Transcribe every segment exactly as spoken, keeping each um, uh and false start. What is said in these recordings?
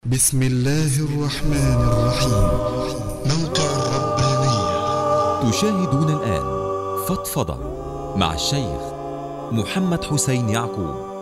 بسم الله الرحمن الرحيم. موقع الربانية. تشاهدون الآن فضفضة مع الشيخ محمد حسين يعقوب.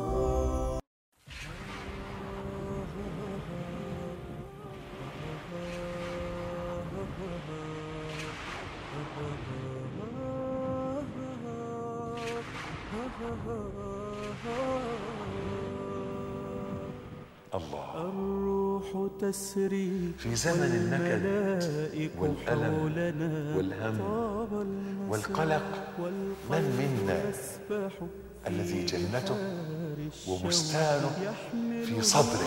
الله. الروح تسري في زمن النكد والألم والهم والقلق، من منا الذي جنته وبستانه في صدره؟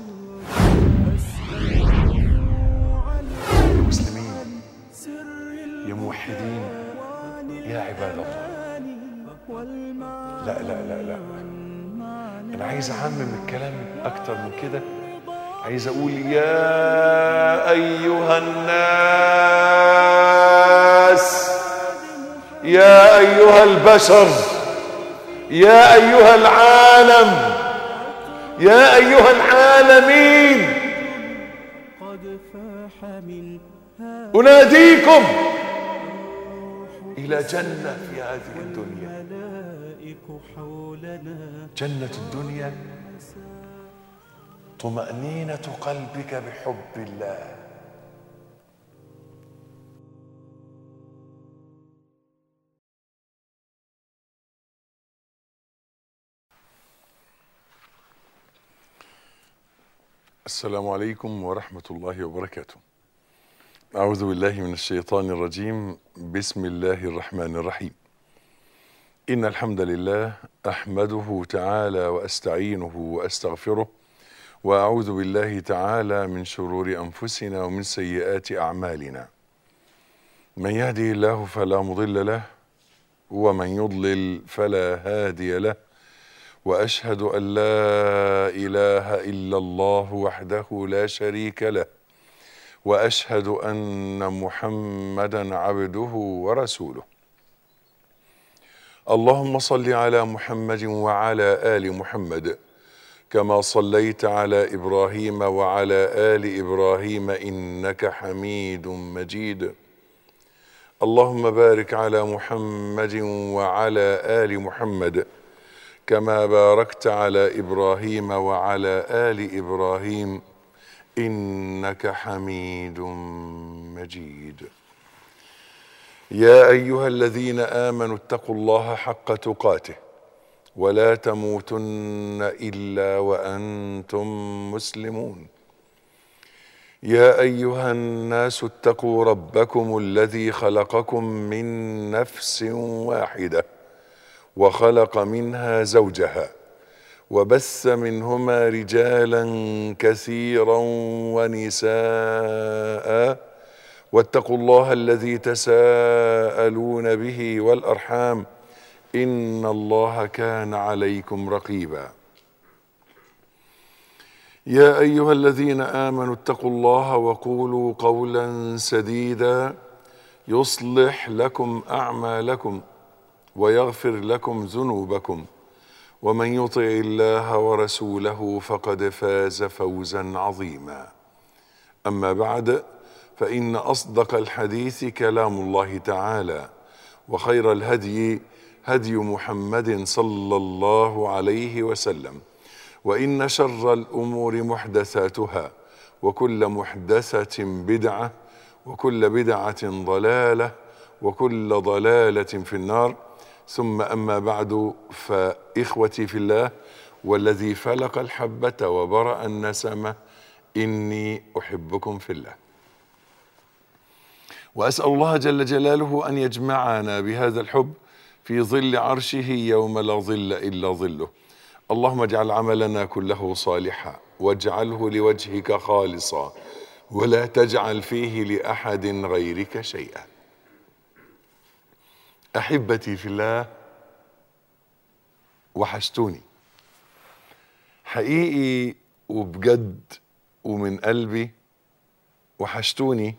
يا مسلمين، يا موحدين، يا عباد الله، لا لا لا لا أنا عايز أعمم الكلام أكتر من كده. عايز أقول يا أيها الناس، يا أيها البشر، يا أيها العالم، يا أيها العالمين، أناديكم إلى جنة في هذه الدنيا. جنة الدنيا طمأنينة قلبك بحب الله. السلام عليكم ورحمة الله وبركاته. أعوذ بالله من الشيطان الرجيم. بسم الله الرحمن الرحيم. إن الحمد لله أحمده تعالى وأستعينه وأستغفره، وأعوذ بالله تعالى من شرور أنفسنا ومن سيئات أعمالنا. من يهده الله فلا مضل له، ومن يضلل فلا هادي له، وأشهد أن لا إله إلا الله وحده لا شريك له، وأشهد أن محمدا عبده ورسوله. اللهم صل على محمد وعلى آل محمد كما صليت على إبراهيم وعلى آل إبراهيم إنك حميد مجيد. اللهم بارك على محمد وعلى آل محمد كما باركت على إبراهيم وعلى آل إبراهيم إنك حميد مجيد. يا أيها الذين آمنوا اتقوا الله حق تقاته ولا تموتن إلا وأنتم مسلمون. يا أيها الناس اتقوا ربكم الذي خلقكم من نفس واحدة وخلق منها زوجها وبث منهما رجالا كثيرا ونساء، واتقوا الله الذي تساءلون به والأرحام إن الله كان عليكم رقيبا. يا أيها الذين آمنوا اتقوا الله وقولوا قولا سديدا يصلح لكم أعمالكم ويغفر لكم ذنوبكم، ومن يطع الله ورسوله فقد فاز فوزا عظيما. أما بعد، فإن أصدق الحديث كلام الله تعالى، وخير الهدي هدي محمد صلى الله عليه وسلم، وإن شر الأمور محدثاتها، وكل محدثة بدعة، وكل بدعة ضلالة، وكل ضلالة في النار. ثم أما بعد، فإخوتي في الله والذي فلق الحبة وبرأ النسمة، إني أحبكم في الله، وأسأل الله جل جلاله أن يجمعنا بهذا الحب في ظل عرشه يوم لا ظل إلا ظله. اللهم اجعل عملنا كله صالحا، واجعله لوجهك خالصا، ولا تجعل فيه لأحد غيرك شيئا. أحبتي في الله، وحشتوني حقيقي وبجد ومن قلبي، وحشتوني.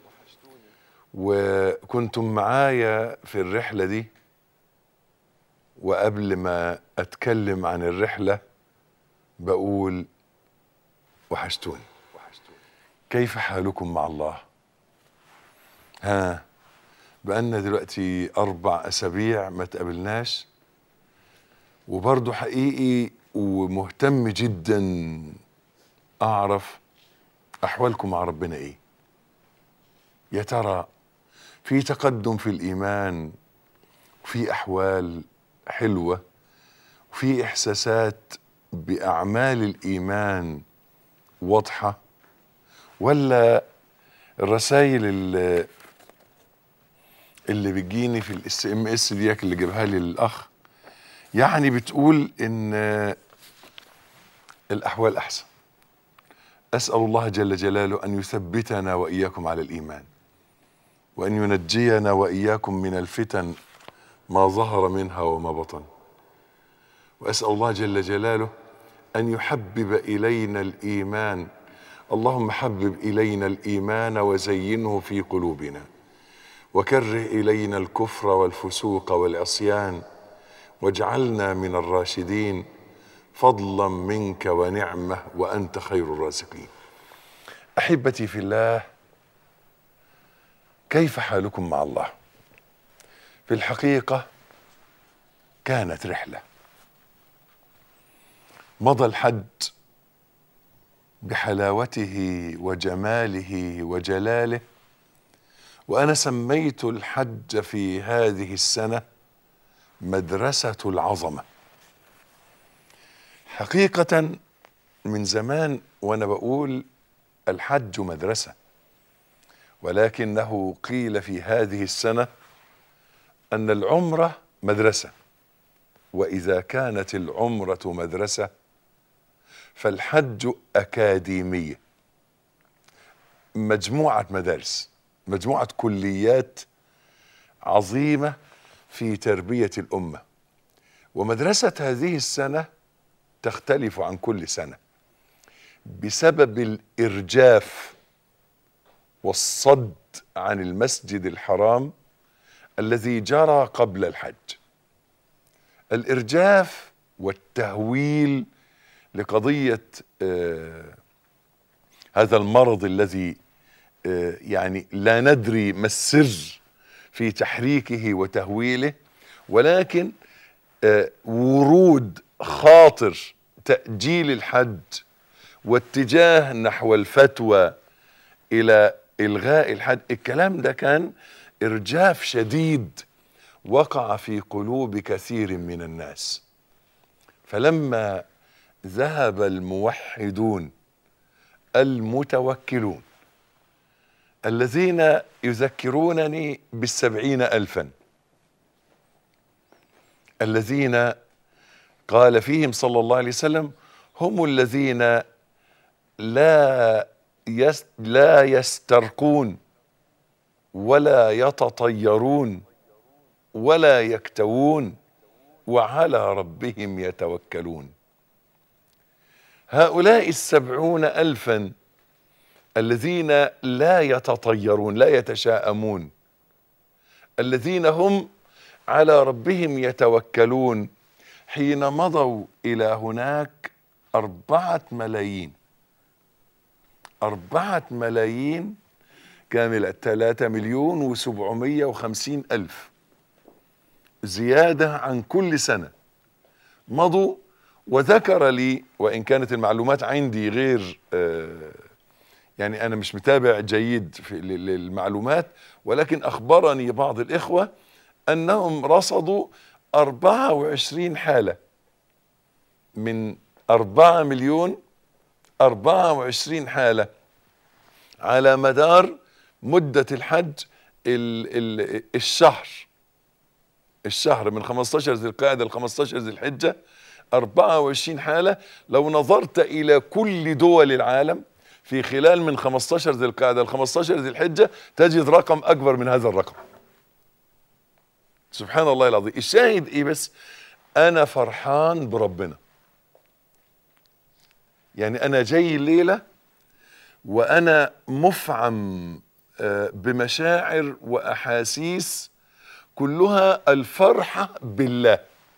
وكنتم معايا في الرحلة دي، وقبل ما أتكلم عن الرحلة بقول وحشتوني. كيف حالكم مع الله؟ ها، بقالنا دلوقتي أربع أسابيع ما تقابلناش، وبرضه حقيقي ومهتم جدا أعرف أحوالكم مع ربنا إيه. يا ترى في تقدم في الإيمان، وفي أحوال حلوة، وفي إحساسات بأعمال الإيمان واضحة، ولا الرسائل اللي, اللي بتجيني في الاس ام اس ديك اللي جابها لي الاخ يعني بتقول ان الاحوال احسن؟ اسال الله جل جلاله ان يثبتنا واياكم على الايمان، وان ينجينا واياكم من الفتن ما ظهر منها وما بطن، واسال الله جل جلاله ان يحبب الينا الايمان. اللهم حبب إلينا الإيمان وزينه في قلوبنا، وكره إلينا الكفر والفسوق والعصيان، واجعلنا من الراشدين فضلا منك ونعمة وأنت خير الرازقين. أحبتي في الله، كيف حالكم مع الله؟ في الحقيقة كانت رحلة. مضى الحج بحلاوته وجماله وجلاله، وأنا سميت الحج في هذه السنة مدرسة العظمة. حقيقة من زمان وأنا بقول الحج مدرسة، ولكنه قيل في هذه السنة أن العمرة مدرسة، وإذا كانت العمرة مدرسة فالحج أكاديمية، مجموعة مدارس، مجموعة كليات عظيمة في تربية الأمة. ومدرسة هذه السنة تختلف عن كل سنة بسبب الإرجاف والصد عن المسجد الحرام الذي جرى قبل الحج. الإرجاف والتهويل لقضية آه هذا المرض الذي آه يعني لا ندري ما السر في تحريكه وتهويله، ولكن آه ورود خاطر تأجيل الحج واتجاه نحو الفتوى إلى إلغاء الحج، الكلام ده كان إرجاف شديد وقع في قلوب كثير من الناس. فلما ذهب الموحدون المتوكلون الذين يذكرونني بالسبعين ألفا، الذين قال فيهم صلى الله عليه وسلم هم الذين لا يس لا يسترقون ولا يتطيرون ولا يكتوون وعلى ربهم يتوكلون. هؤلاء السبعون ألفا الذين لا يتطيرون لا يتشاءمون، الذين هم على ربهم يتوكلون، حين مضوا إلى هناك أربعة ملايين أربعة ملايين كاملة، ثلاثة مليون وسبعمية وخمسين ألف، زيادة عن كل سنة مضوا. وذكر لي، وإن كانت المعلومات عندي غير آه يعني أنا مش متابع جيد في للمعلومات، ولكن أخبرني بعض الإخوة أنهم رصدوا أربعة وعشرين حالة من أربعة مليون، أربعة وعشرين حالة على مدار مدة الحج. ال ال الشهر الشهر من خمستاشر ذي القعدة ل خمستاشر ذي الحجة، أربعة وعشرين حالة. لو نظرت إلى كل دول العالم في خلال من خمستاشر ذي القعدة ل خمستاشر ذي الحجة تجد رقم أكبر من هذا الرقم. سبحان الله العظيم. الشاهد إيه؟ بس أنا فرحان بربنا. يعني أنا جاي الليلة وأنا مفعم بمشاعر وأحاسيس كلها الفرحة بالله،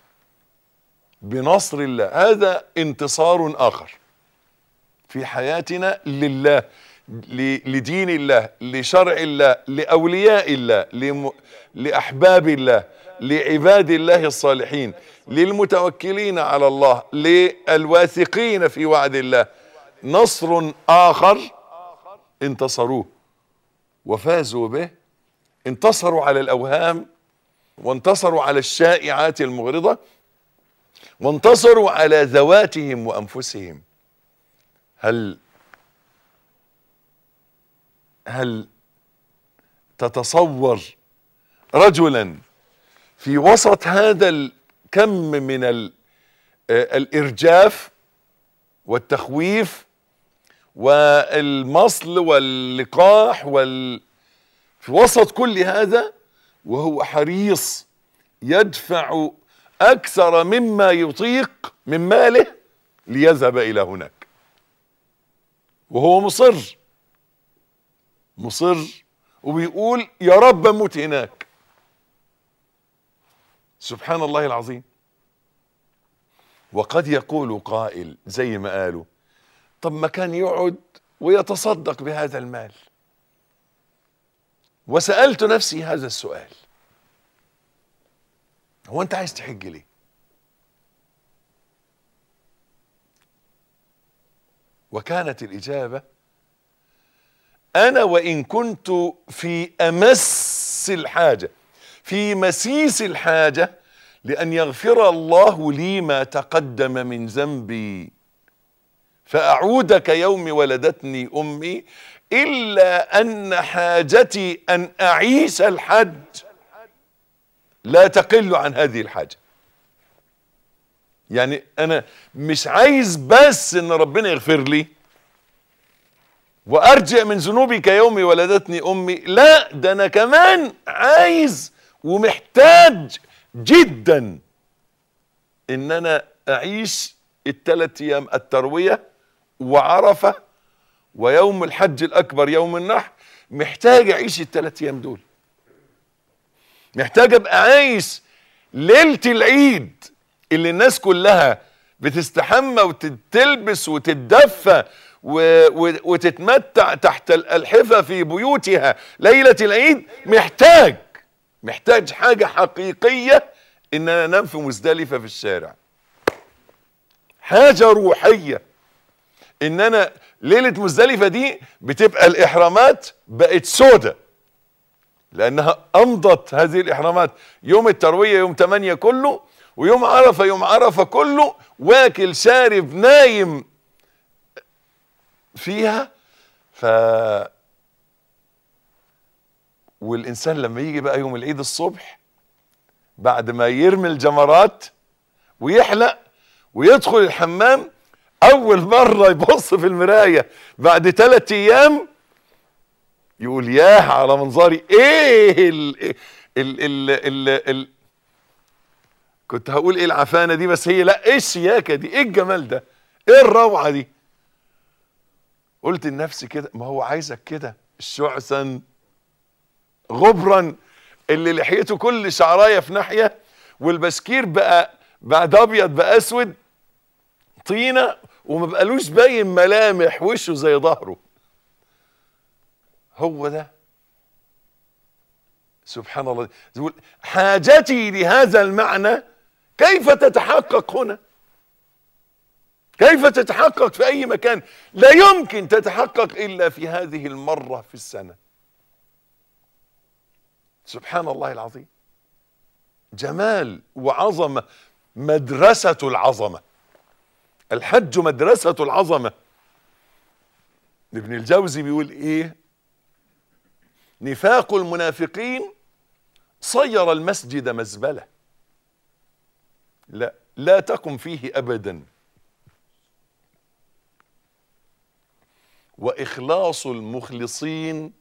بنصر الله. هذا انتصار آخر في حياتنا لله. لدين الله، لشرع الله، لأولياء الله، لم... لأحباب الله، لعباد الله الصالحين، للمتوكلين على الله، للواثقين في وعد الله، نصر آخر انتصروه وفازوا به. انتصروا على الأوهام، وانتصروا على الشائعات المغرضة، وانتصروا على ذواتهم وأنفسهم. هل هل تتصور رجلا في وسط هذا الكم من الإرجاف والتخويف والمصل واللقاح وال في وسط كل هذا وهو حريص يدفع أكثر مما يطيق من ماله ليذهب إلى هناك، وهو مصر مصر وبيقول يا رب اموت هناك. سبحان الله العظيم. وقد يقول قائل زي ما قالوا طب ما كان يقعد ويتصدق بهذا المال. وسألت نفسي هذا السؤال، هو انت عايز تحج ليه؟ وكانت الإجابة أنا وإن كنت في أمس الحاجة، في مسيس الحاجة لأن يغفر الله لي ما تقدم من ذنبي فأعود كيوم ولدتني أمي، إلا أن حاجتي أن أعيش الحج لا تقل عن هذه الحاجة. يعني أنا مش عايز بس إن ربنا يغفر لي وأرجع من ذنوبي كيوم ولدتني أمي، لا ده أنا كمان عايز ومحتاج جدا إن أنا أعيش الثلاث أيام التروية وعرفة ويوم الحج الأكبر يوم النحر. محتاج أعيش الثلاث أيام دول، محتاج أبقى عايش ليلة العيد اللي الناس كلها بتستحمى وتتلبس وتتدفى وتتمتع تحت الألحفة في بيوتها ليلة العيد. محتاج محتاج حاجة حقيقية إن أنا أنام في مزدلفة في الشارع. حاجة روحية إن أنا ليلة مزدلفة دي بتبقى الإحرامات بقت سودة لأنها أمضت هذه الإحرامات يوم التروية يوم تمانية كله، ويوم عرفة يوم عرفة كله، واكل شارب نايم فيها. ف والإنسان لما يجي بقى يوم العيد الصبح بعد ما يرمي الجمرات ويحلق ويدخل الحمام، أول مرة يبص في المراية بعد ثلاث أيام يقول ياه على منظري. إيه ال ال ال ال ال كنت هقول إيه العفانة دي، بس هي لا، إيه الشياكة دي، إيه الجمال ده، إيه الروعة دي. قلت لنفسي كده ما هو عايزك كده شعثا غبرا اللي لحيته كل شعرايه في ناحيه والبسكير بقى بعد ابيض بقى اسود طينه وما بقالوش باين ملامح وشه زي ظهره. هو ده سبحان الله. يقول حاجتي لهذا المعنى كيف تتحقق هنا؟ كيف تتحقق في أي مكان؟ لا يمكن تتحقق إلا في هذه المرة في السنة. سبحان الله العظيم. جمال وعظمة، مدرسة العظمة. الحج مدرسة العظمة. ابن الجوزي بيقول إيه؟ نفاق المنافقين صير المسجد مزبلة، لا لا تقم فيه أبدا. وإخلاص المخلصين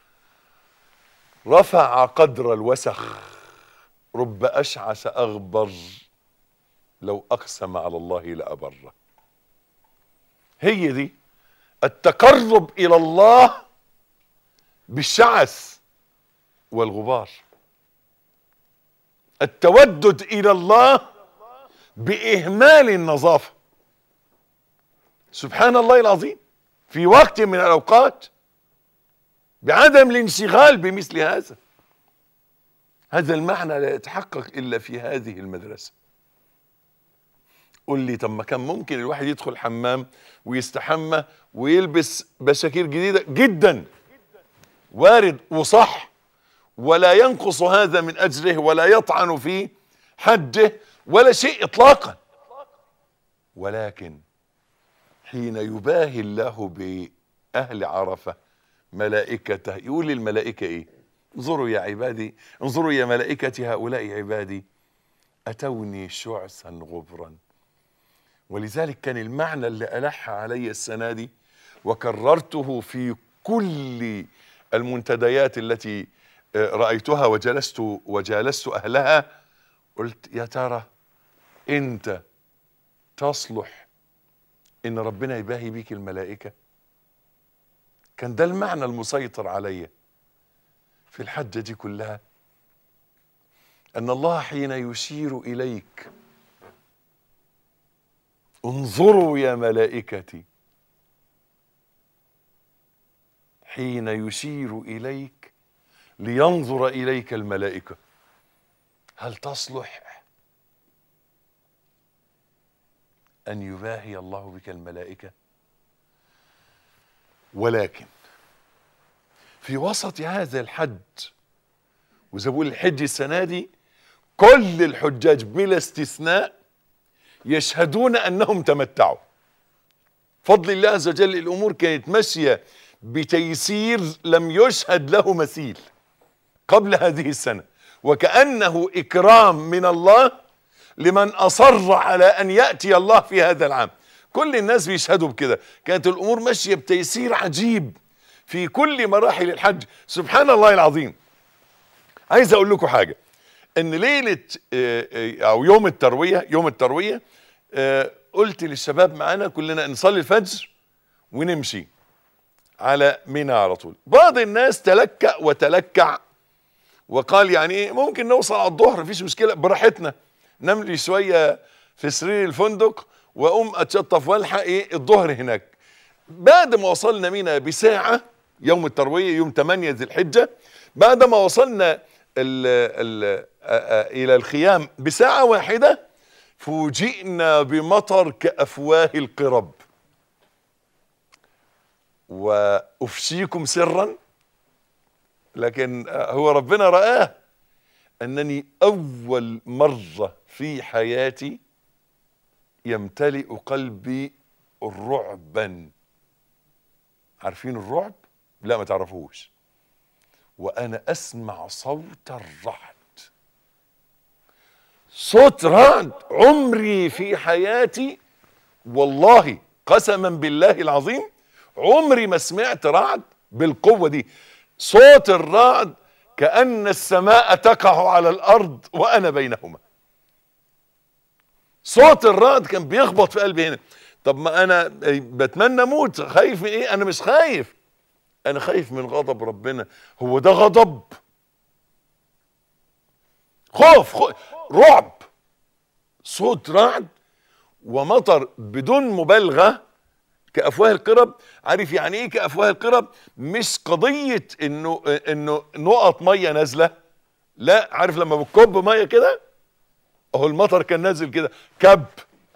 رفع قدر الوسخ، رب أشعث أغبر لو أقسم على الله لأبره. هي دي التقرب إلى الله بالشعث والغبار، التودد إلى الله بإهمال النظافة. سبحان الله العظيم. في وقت من الأوقات بعدم الانشغال بمثل هذا. هذا المعنى لا يتحقق إلا في هذه المدرسة. قل لي طب ما كان ممكن الواحد يدخل حمام ويستحمى ويلبس بشاكير جديدة جدا، وارد وصح، ولا ينقص هذا من أجره ولا يطعن في حجه ولا شيء إطلاقا. ولكن حين يباهي الله بأهل عرفة ملائكته، يقول للملائكة إيه؟ انظروا يا عبادي، انظروا يا ملائكتي هؤلاء عبادي أتوني شعثا غبرا. ولذلك كان المعنى اللي ألح علي السنة دي وكررته في كل المنتديات التي رأيتها وجلست وجالست أهلها، قلت يا ترى أنت تصلح إن ربنا يباهي بيك الملائكة؟ كان ده المعنى المسيطر علي في الحجة دي كلها، أن الله حين يشير إليك انظروا يا ملائكتي، حين يشير إليك لينظر إليك الملائكة، هل تصلح أن يباهي الله بك الملائكة؟ ولكن في وسط هذا الحج، وزي بقول الحج السنة دي كل الحجاج بلا استثناء يشهدون أنهم تمتعوا فضل الله عز وجل. الأمور كانت ماشية بتيسير لم يشهد له مثيل قبل هذه السنة، وكأنه إكرام من الله لمن أصر على أن يأتي الله في هذا العام. كل الناس بيشهدوا بكده، كانت الأمور ماشية بتيسير عجيب في كل مراحل الحج. سبحان الله العظيم. عايز أقول لكم حاجة، إن ليلة أو يوم التروية يوم التروية قلت للشباب معانا كلنا نصلي الفجر ونمشي على منى على طول. بعض الناس تلكأ وتلكع وقال يعني ايه ممكن نوصل على الظهر مفيش مشكلة براحتنا، نملي شوية في سرير الفندق واقوم اتشطف والحق ايه الظهر هناك. بعد ما وصلنا منى بساعة يوم التروية يوم ثمانية ذي الحجة، بعد ما وصلنا ال ال الى الخيام بساعة واحدة فوجئنا بمطر كأفواه القرب. وأفشيكم سرا، لكن هو ربنا رآه، أنني أول مرة في حياتي يمتلئ قلبي رعبا. عارفين الرعب؟ لا ما تعرفوش. وأنا أسمع صوت الرعد، صوت رعد. عمري في حياتي والله قسما بالله العظيم عمري ما سمعت رعد بالقوة دي. صوت الرعد كأن السماء تقع على الأرض وأنا بينهما. صوت الرعد كان بيخبط في قلبي هنا. طب ما أنا بتمنى موت، خايف من إيه؟ أنا مش خايف، أنا خايف من غضب ربنا. هو ده غضب؟ خوف, خوف رعب. صوت رعد ومطر بدون مبالغة كأفواه القرب. عارف يعني ايه كأفواه القرب؟ مش قضية انه انه نقط مية نازلة، لا. عارف لما بتكب مية كده، اهو المطر كان نازل كده كب.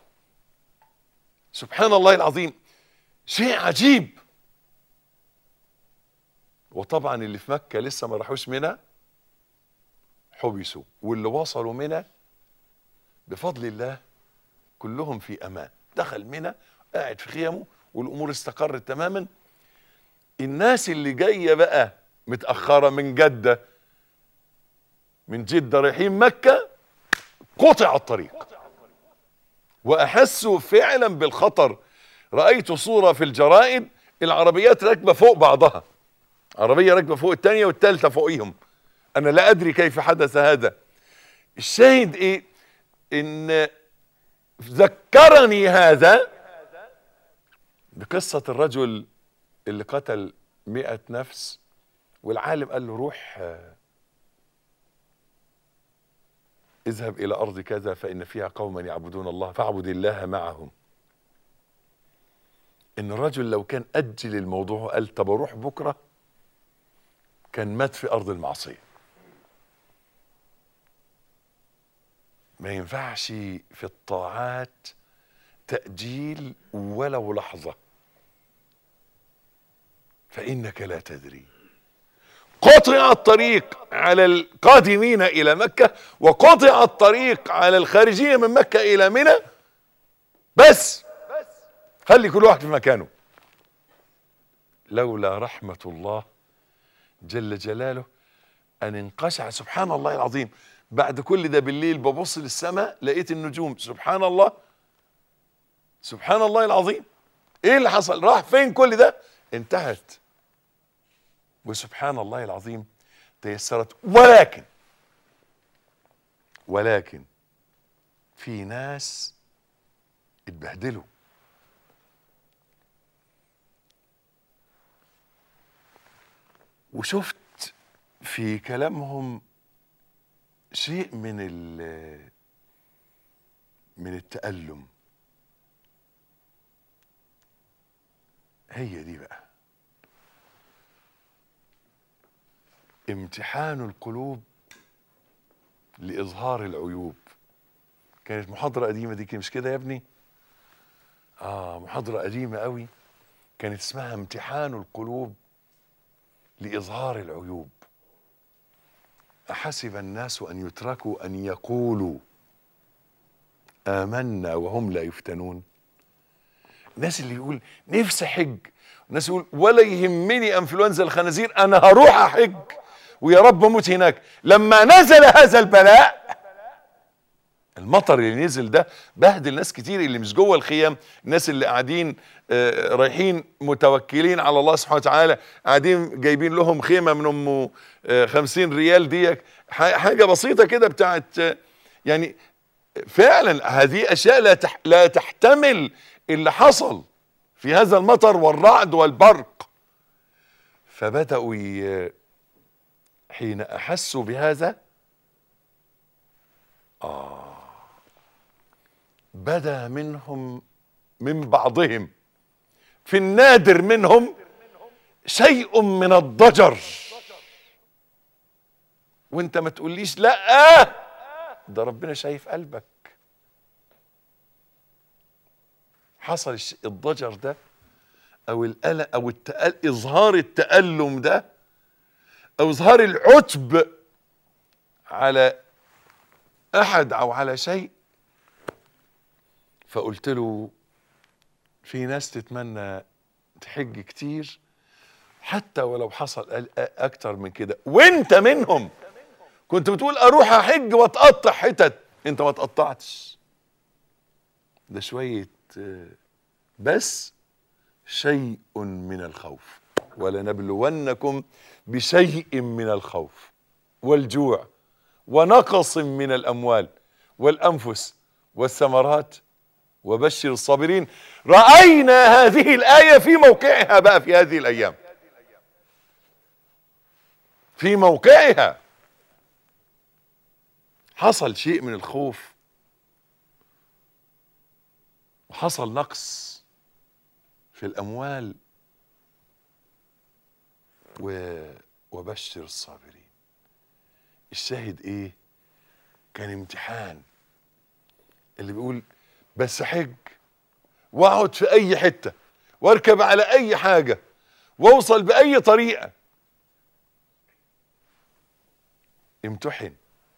سبحان الله العظيم، شيء عجيب. وطبعا اللي في مكة لسه ما راحوش منى حبسوا، واللي وصلوا منى بفضل الله كلهم في امان. دخل منى قاعد في خيمه والامور استقرت تماما. الناس اللي جايه بقى متاخره من جده من جده رايحين مكه قطع الطريق واحسوا فعلا بالخطر. رايت صوره في الجرائد العربيات راكبه فوق بعضها، عربيه راكبه فوق الثانيه والثالثه فوقيهم. انا لا ادري كيف حدث هذا. الشاهد ايه؟ ان ذكرني هذا بقصة الرجل اللي قتل مئة نفس، والعالم قال له روح اذهب إلى أرض كذا فإن فيها قوما يعبدون الله فاعبد الله معهم. إن الرجل لو كان أجل الموضوع قال طب أروح بكرة كان مات في أرض المعصية. ما ينفعش في الطاعات تأجيل ولو لحظة، فإنك لا تدري. قطع الطريق على القادمين إلى مكة، وقطع الطريق على الخارجين من مكة إلى منى، بس خلي كل واحد في مكانه. لولا رحمة الله جل جلاله أن انقشع. سبحان الله العظيم، بعد كل ده بالليل ببص للسماء لقيت النجوم. سبحان الله، سبحان الله العظيم، ايه اللي حصل؟ راح فين كل ده؟ انتهت. وسبحان الله العظيم تيسرت. ولكن ولكن في ناس اتبهدلوا. وشفت في كلامهم شيء من من التألم. هي دي بقى امتحان القلوب لإظهار العيوب. كانت محاضرة قديمة دي، مش كده يا ابني؟ آه محاضرة قديمة قوي كانت اسمها امتحان القلوب لإظهار العيوب. أحسب الناس أن يتركوا أن يقولوا آمنا وهم لا يفتنون. الناس اللي يقول نفسي حج، الناس يقول ولا يهمني انفلونزا الخنازير، انا هروح احج ويا رب اموت هناك. لما نزل هذا البلاء، المطر اللي نزل ده بهدل ناس كتير اللي مش جوه الخيام، الناس اللي قاعدين آه رايحين متوكلين على الله سبحانه وتعالى، قاعدين جايبين لهم خيمه من ام آه خمسين ريال ديك، حاجه بسيطه كده بتاعت آه يعني فعلا هذه اشياء لا تح لا تحتمل اللي حصل في هذا المطر والرعد والبرق. فبدأوا حين أحسوا بهذا آه بدا منهم من بعضهم في النادر منهم شيء من الضجر. وانت ما تقوليش لا، ده ربنا شايف قلبك. حصل الضجر ده او القلق او التأل... اظهار التألم ده او اظهار العتب على احد او على شيء. فقلت له في ناس تتمنى تحج كتير حتى ولو حصل اكتر من كده، وانت منهم. كنت بتقول اروح احج واتقطع حتت، انت ما تقطعتش، ده شوية بس شيء من الخوف. ولنبلونكم بشيء من الخوف والجوع ونقص من الأموال والأنفس والثمرات وبشر الصابرين. رأينا هذه الآية في موقعها بقى في هذه الأيام، في موقعها حصل شيء من الخوف وحصل نقص في الأموال و... وبشر الصابرين. الشاهد ايه؟ كان امتحان. اللي بيقول بس حج واقعد في اي حتة واركب على اي حاجة واوصل باي طريقة، امتحن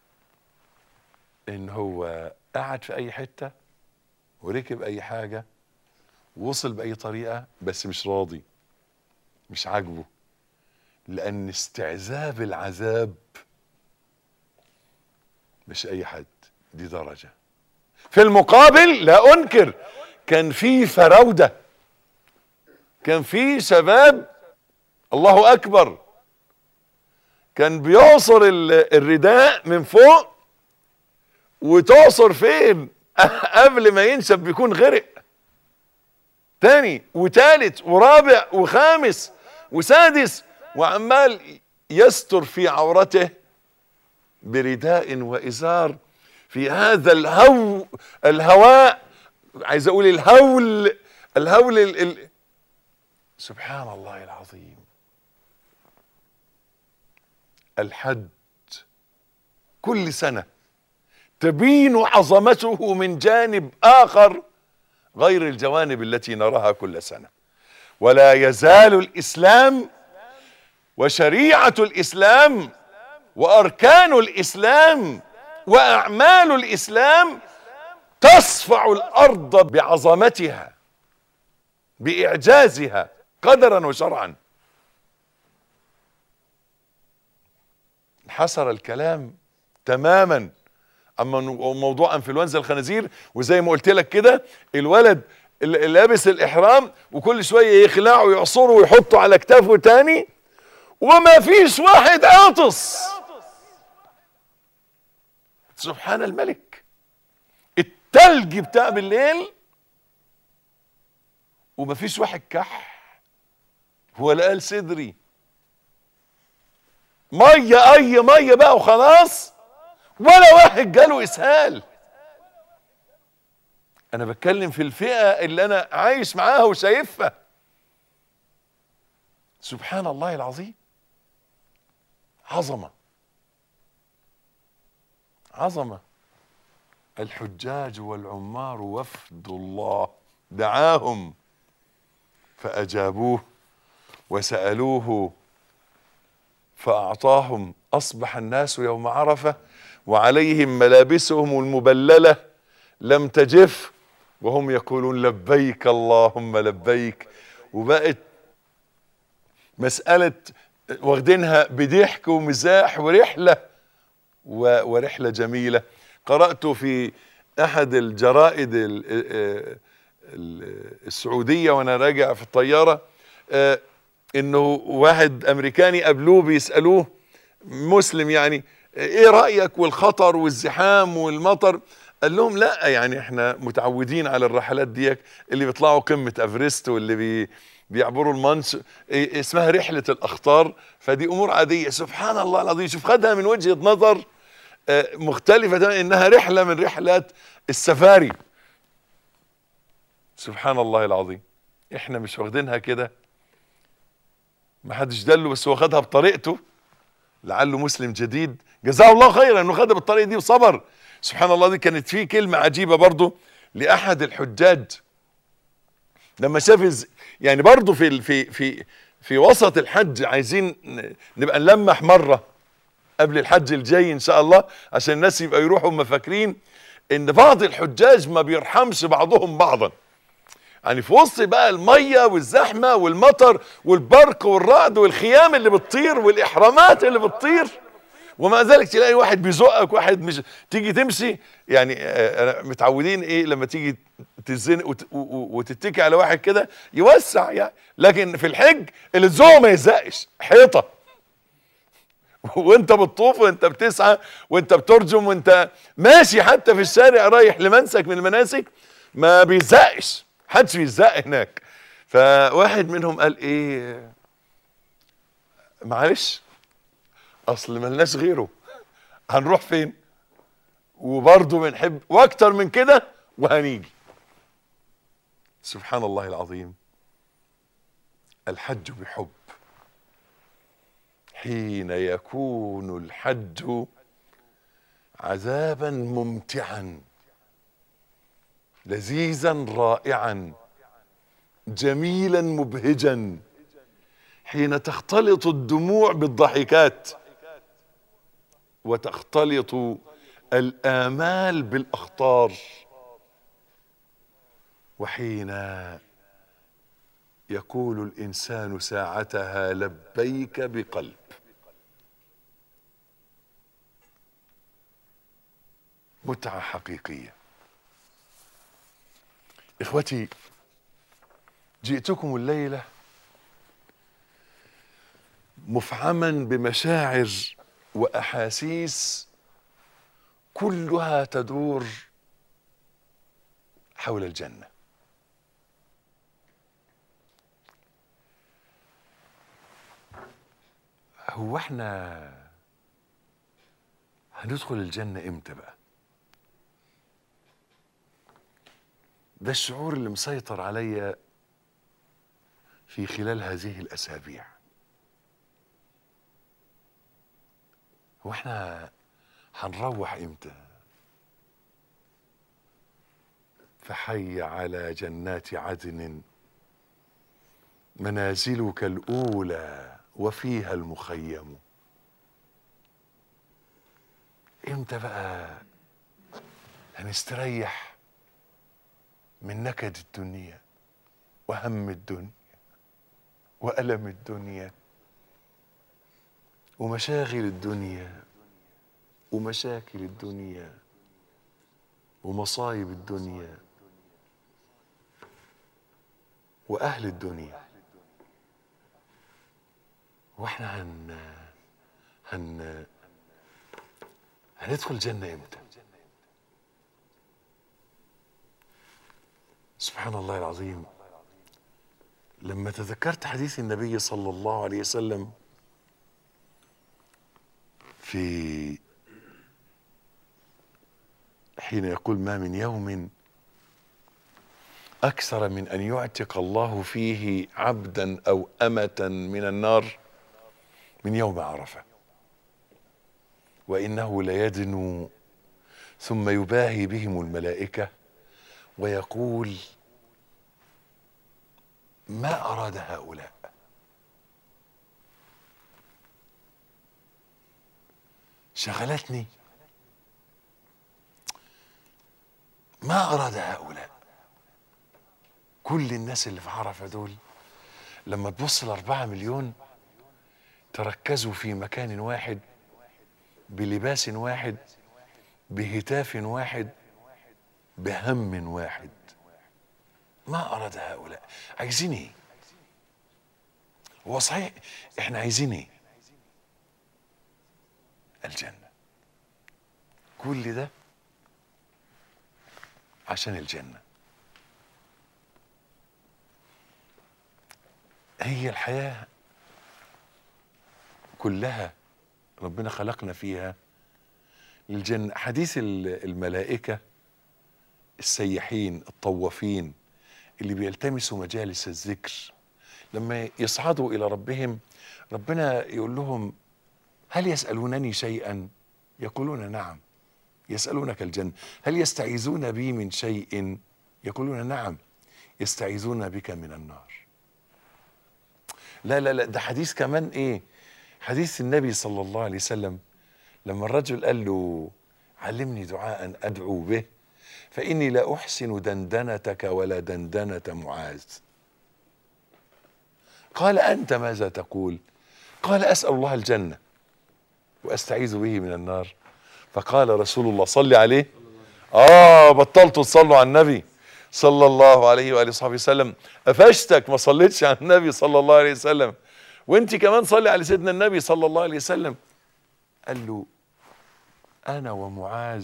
ان هو قعد في اي حتة وركب اي حاجة ووصل باي طريقة، بس مش راضي، مش عاجبه، لان استعذاب العذاب مش اي حد، دي درجة. في المقابل لا انكر كان في فراودة، كان في شباب الله اكبر كان بيعصر الرداء من فوق وتعصر فين قبل ما ينشف بيكون غرق، تاني وتالت ورابع وخامس وسادس، وعمال يستر في عورته برداء وإزار في هذا الهو الهواء، عايز اقول الهول الهول ال... ال... سبحان الله العظيم. الحج كل سنة تبين عظمته من جانب آخر غير الجوانب التي نراها كل سنة. ولا يزال الإسلام وشريعة الإسلام وأركان الإسلام وأعمال الإسلام تصفع الأرض بعظمتها بإعجازها قدرا وشرعا. انحسر الكلام تماما اما موضوع انفلونزا الخنازير، وزي ما قلت لك كده الولد اللي لابس الاحرام وكل شويه يخلعه ويعصره ويحطه على كتافه تاني وما فيش واحد عاطس. سبحان الملك. التلج بتاع بالليل وما فيش واحد كح ولا قال صدري، ميه اي ميه بقى وخلاص، ولا واحد جاله اسهال. انا بتكلم في الفئة اللي انا عايش معاها وشايفها. سبحان الله العظيم. عظمة عظمة. الحجاج والعمار وفد الله دعاهم فأجابوه وسألوه فأعطاهم. أصبح الناس يوم عرفة وعليهم ملابسهم المبللة لم تجف وهم يقولون لبيك اللهم لبيك. وبقت مسألة واخدينها بضحك ومزاح ورحلة ورحلة جميلة. قرأت في أحد الجرائد السعودية وأنا راجع في الطيارة إنه واحد أمريكاني قابلوه بيسألوه مسلم يعني إيه رأيك والخطر والزحام والمطر؟ قال لهم لا يعني احنا متعودين على الرحلات ديك اللي بيطلعوا قمة افرست واللي بي بيعبروا المانش إيه اسمها رحلة الاخطار، فدي امور عادية. سبحان الله العظيم. شوف خدها من وجهة نظر اه مختلفة تماما، انها رحلة من رحلات السفاري. سبحان الله العظيم. احنا مش واخدينها كده، ما حدش دله بس هو خدها بطريقته، لعله مسلم جديد جزاه الله خيرا انه خدها بالطريقة دي وصبر. سبحان الله. دي كانت فيه كلمة عجيبة برضو لأحد الحجاج لما شاف يعني برضو في في في في وسط الحج، عايزين نبقى نلمح مرة قبل الحج الجاي إن شاء الله عشان الناس يبقى يروحوا مفكرين إن بعض الحجاج ما بيرحمش بعضهم بعضا. يعني في وسط بقى المية والزحمة والمطر والبرق والرعد والخيام اللي بتطير والإحرامات اللي بتطير، ومع ذلك تلاقي واحد بيزقك واحد مش تيجي تمشي. يعني آه متعودين ايه لما تيجي تزنق وت... وتتكي على واحد كده يوسع يعني، لكن في الحج اللي تزقه ما يزقش حيطه وانت بتطوف وانت بتسعى وانت بترجم وانت ماشي حتى في الشارع رايح لمنسك من المناسك ما بيزقش، محدش بيزق هناك. فواحد منهم قال ايه معلش اصل ملناش غيره، هنروح فين؟ وبرضه بنحب واكتر من كده وهنيجي. سبحان الله العظيم. الحج بحب. حين يكون الحج عذابا ممتعا لذيذا رائعا جميلا مبهجا، حين تختلط الدموع بالضحكات وتختلط الآمال بالأخطار، وحين يقول الإنسان ساعتها لبيك بقلب. متعة حقيقية. إخوتي، جئتكم الليلة مفعما بمشاعر وأحاسيس كلها تدور حول الجنة. هو احنا هندخل الجنة امتى بقى؟ ده الشعور اللي مسيطر عليا في خلال هذه الأسابيع. هو احنا هنروح امتى؟ فحي على جنات عدن منازلك الأولى وفيها المخيم. امتى بقى هنستريح من نكد الدنيا وهم الدنيا وألم الدنيا ومشاغل الدنيا ومشاكل الدنيا ومصايب الدنيا وأهل الدنيا؟ واحنا هن هن هندخل الجنة امتى؟ سبحان الله العظيم، لما تذكرت حديث النبي صلى الله عليه وسلم في حين يقول: ما من يوم أكثر من أن يعتق الله فيه عبدا أو أمة من النار من يوم عرفة، وإنه ليدنو ثم يباهي بهم الملائكة ويقول: ما أراد هؤلاء؟ شغلتني ما أراد هؤلاء. كل الناس اللي في عرفة دول لما تبص لأربعة مليون تركزوا في مكان واحد بلباس واحد بهتاف واحد بهم واحد، ما أراد هؤلاء. عايزين ايه؟ هو صحيح احنا عايزين ايه؟ الجنة. كل ده عشان الجنة. هي الحياة كلها ربنا خلقنا فيها للجنة. حديث الملائكة السياحين الطوافين اللي بيلتمسوا مجالس الذكر لما يصعدوا إلى ربهم، ربنا يقول لهم: هل يسألونني شيئا؟ يقولون: نعم. يسألونك الجنة. هل يستعيذون بي من شيء؟ يقولون: نعم. يستعيذون بك من النار. لا لا لا، ده حديث كمان ايه؟ حديث النبي صلى الله عليه وسلم لما الرجل قال له: علمني دعاء أدعو به فإني لا أحسن دندنتك ولا دندنة معاذ. قال: أنت ماذا تقول؟ قال: أسأل الله الجنة وأستعيذ به من النار. فقال رسول الله صلي عليه: آه بطلتوا تصلوا على النبي صلى الله عليه وآله وصحبه وسلم، قفشتك ما صليتش على النبي صلى الله عليه وسلم، وانت كمان صلي على سيدنا النبي صلى الله عليه وسلم. قال له: أنا ومعاذ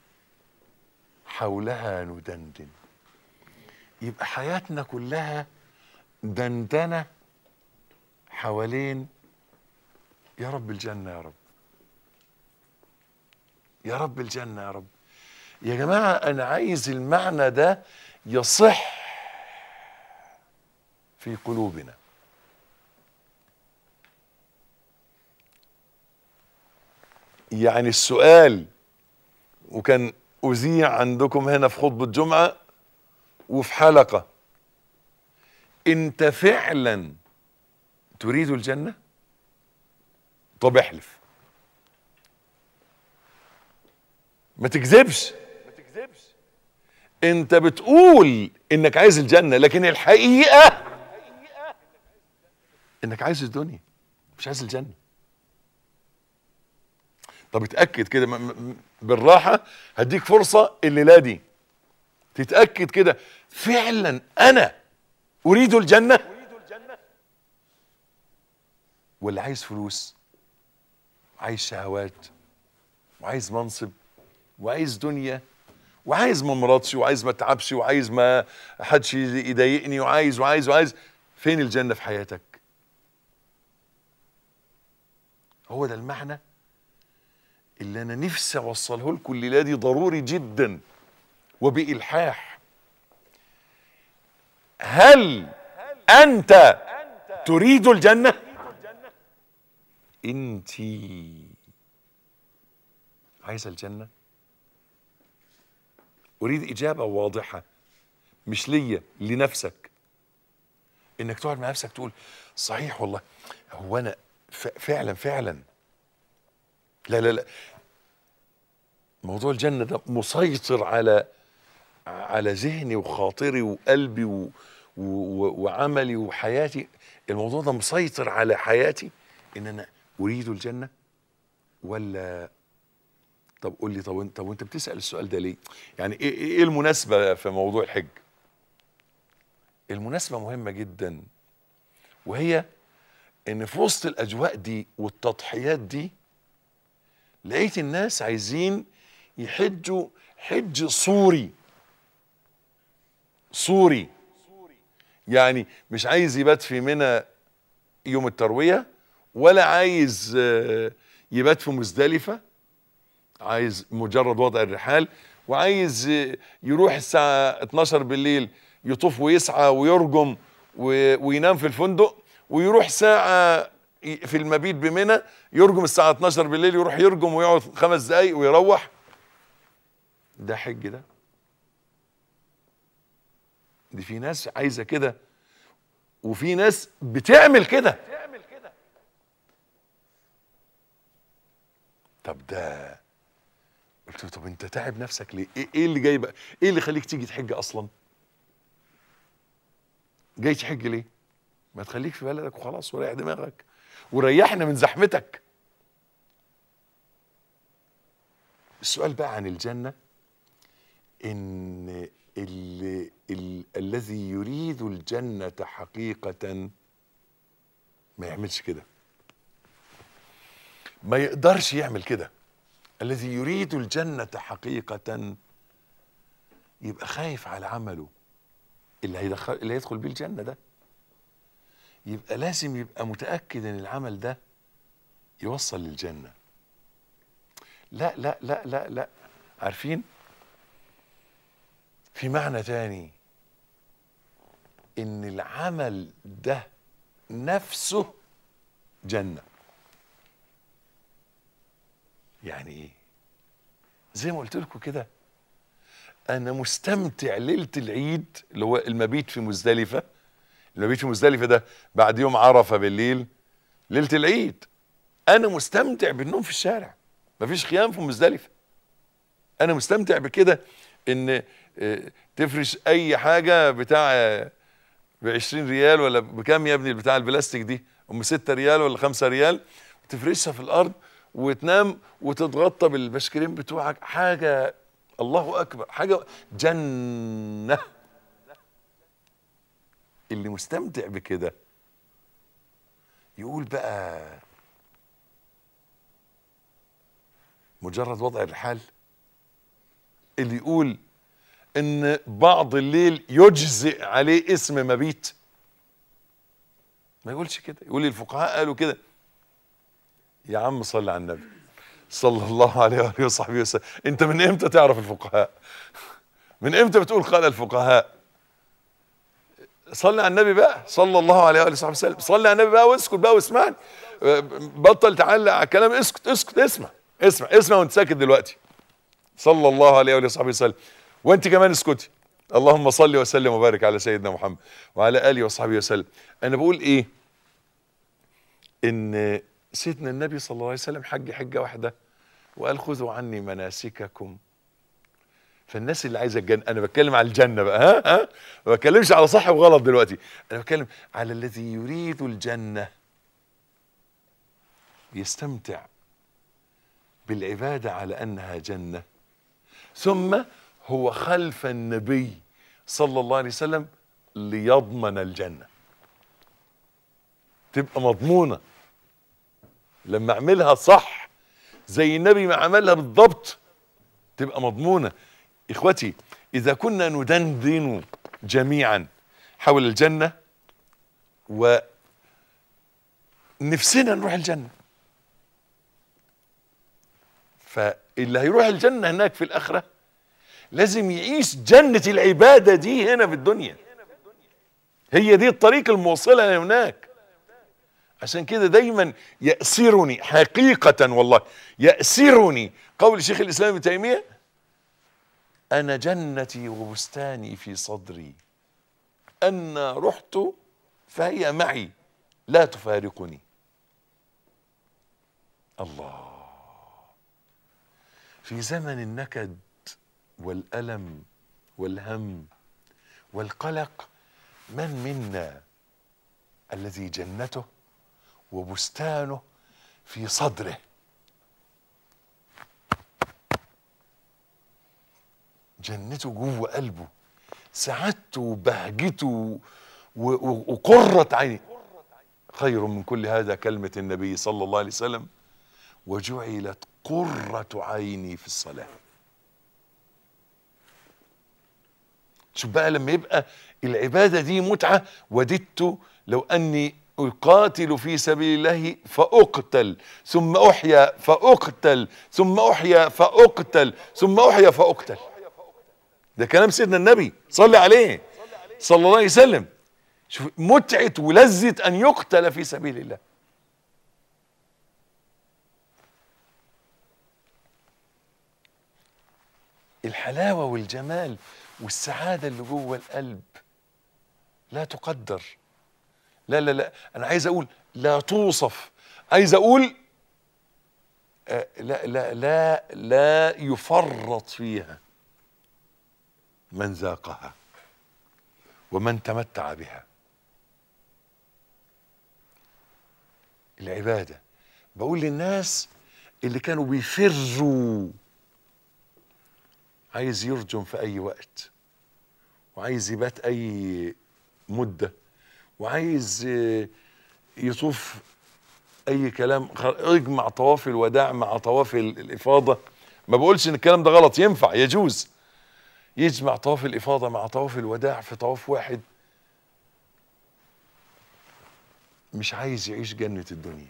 حولها ندندن. يبقى حياتنا كلها دندنة حوالين يا رب الجنة، يا رب يا رب الجنة، يا رب. يا جماعة أنا عايز المعنى ده يصح في قلوبنا. يعني السؤال، وكان أذيع عندكم هنا في خطبة جمعة وفي حلقة: أنت فعلا تريد الجنة؟ طب احلف، ما تكذبش. انت بتقول انك عايز الجنة لكن الحقيقة انك عايز الدنيا مش عايز الجنة. طب اتأكد كده بالراحة، هديك فرصة الليلة دي تتأكد كده فعلا انا اريد الجنة ولا عايز فلوس وعايز شهوات وعايز منصب وعايز دنيا وعايز ما مرضش وعايز ما اتعبش وعايز ما حدش يضايقني وعايز وعايز وعايز. فين الجنة في حياتك؟ هو ده المعنى اللي انا نفسي اوصله لكم الليله دي، ضروري جدا وبإلحاح. هل انت تريد الجنة؟ انت عايز الجنة؟ أريد إجابة واضحة، مش ليا، لنفسك. إنك تقعد مع نفسك تقول صحيح والله، هو أنا فعلا فعلا لا لا لا موضوع الجنة ده مسيطر على على ذهني وخاطري وقلبي و و وعملي وحياتي. الموضوع ده مسيطر على حياتي، إن أنا أريد الجنة ولا؟ طب قول لي، طب انت وانت بتسأل السؤال ده ليه؟ يعني ايه ايه المناسبة في موضوع الحج؟ المناسبة مهمة جدا، وهي ان في وسط الاجواء دي والتضحيات دي لقيت الناس عايزين يحجوا حج صوري. صوري يعني مش عايز يبات في منى يوم التروية، ولا عايز يبات في مزدلفة، عايز مجرد وضع الرحال، وعايز يروح الساعة اتناشر بالليل يطوف ويسعى ويرجم وينام في الفندق، ويروح ساعة في المبيت بمنى يرجم الساعة اتناشر بالليل، يروح يرجم ويقعد خمس دقايق ويروح. ده حج ده؟ دي في ناس عايزة كده، وفي ناس بتعمل كده. طب ده قلت له طب انت تعب نفسك ليه؟ ايه اللي جاي بقى؟ ايه اللي يخليك تيجي تحج اصلا؟ جاي تحج ليه؟ ما تخليك في بلدك وخلاص وريح دماغك وريحنا من زحمتك. السؤال بقى عن الجنة، ان اللي ال الذي يريد الجنة حقيقة ما يعملش كده، ما يقدرش يعمل كده. الذي يريد الجنة حقيقة يبقى خايف على عمله اللي هيدخل اللي هيدخل بيه الجنة ده، يبقى لازم يبقى متأكد ان العمل ده يوصل للجنة. لا لا لا لا لا عارفين في معنى تاني، ان العمل ده نفسه جنة. يعني ايه؟ زي ما قلت لكم كده، انا مستمتع ليلة العيد اللي هو المبيت في مزدلفة. المبيت في مزدلفة ده بعد يوم عرفة بالليل، ليلة العيد انا مستمتع بالنوم في الشارع، مفيش خيام في مزدلفة. انا مستمتع بكده، ان تفرش اي حاجة بتاع بعشرين ريال ولا بكام يا ابني بتاع البلاستيك دي، ام ستة ريال ولا خمسة ريال، وتفرشها في الارض وتنام وتتغطى بالبشكرين بتوعك. حاجة الله اكبر، حاجة جنة. اللي مستمتع بكده يقول بقى مجرد وضع الرحال. اللي يقول ان بعض الليل يجزئ عليه اسم مبيت، ما يقولش كده. يقول لي الفقهاء قالوا كده. يا عم صل على النبي صلى الله عليه وآله وصحبه وسلم. انت من امتى تعرف الفقهاء؟ من امتى بتقول قال الفقهاء؟ صلي على النبي بقى صلى الله عليه وآله وصحبه وسلم. صلي على النبي بقى واسكت بقى واسمعني، بطل تعلق على الكلام. اسكت اسكت اسمع اسمع اسمع وانت ساكت دلوقتي. صلى الله عليه وآله وصحبه وسلم. وانت كمان اسكتي. اللهم صل وسلم وبارك على سيدنا محمد وعلى آله وصحبه وسلم. انا بقول ايه؟ ان سيدنا النبي صلى الله عليه وسلم حج حجة واحدة وقال خذوا عني مناسككم. فالناس اللي عايزة الجنة، انا بتكلم على الجنة بقى، ها ها ما بتكلمش على صح وغلط دلوقتي، انا بتكلم على الذي يريد الجنة يستمتع بالعبادة على انها جنة، ثم هو خلف النبي صلى الله عليه وسلم ليضمن الجنة. تبقى مضمونة لما اعملها صح زي النبي ما عملها بالضبط، تبقى مضمونة. اخوتي، اذا كنا ندندن جميعا حول الجنة ونفسنا نروح الجنة، فاللي هيروح الجنة هناك في الآخرة لازم يعيش جنة العبادة دي هنا في الدنيا. هي دي الطريق الموصلة هناك. عشان كده دايما يأسرني حقيقة والله، يأسرني قول شيخ الإسلام ابن تيمية: أنا جنتي وبستاني في صدري، أنا رحت فهي معي لا تفارقني. الله. في زمن النكد والألم والهم والقلق، من منا الذي جنته وبستانه في صدره؟ جنته جوه قلبه، سعادته وبهجته وقرة عيني. خير من كل هذا كلمة النبي صلى الله عليه وسلم: وجعلت قرة عيني في الصلاة. شوف بقى لما يبقى العبادة دي متعة: وددت لو أني أقاتل في سبيل الله فأقتل ثم أحيا فأقتل ثم أحيا فأقتل ثم أحيا فأقتل. ده كلام سيدنا النبي صلى عليه صلى الله عليه وسلم. شوف متعة ولذة أن يقتل في سبيل الله. الحلاوة والجمال والسعادة اللي جوه القلب لا تقدر. لا لا لا أنا عايز أقول لا توصف. عايز أقول آه لا لا لا لا يفرط فيها من ذاقها ومن تمتع بها. العبادة بقول للناس اللي كانوا بيفروا، عايز يرجم في أي وقت، وعايز يبات أي مدة، وعايز يطوف أي كلام، يجمع طواف الوداع مع طواف الإفاضة. ما بقولش إن الكلام ده غلط، ينفع يجوز، يجمع طواف الإفاضة مع طواف الوداع في طواف واحد. مش عايز يعيش جنة الدنيا.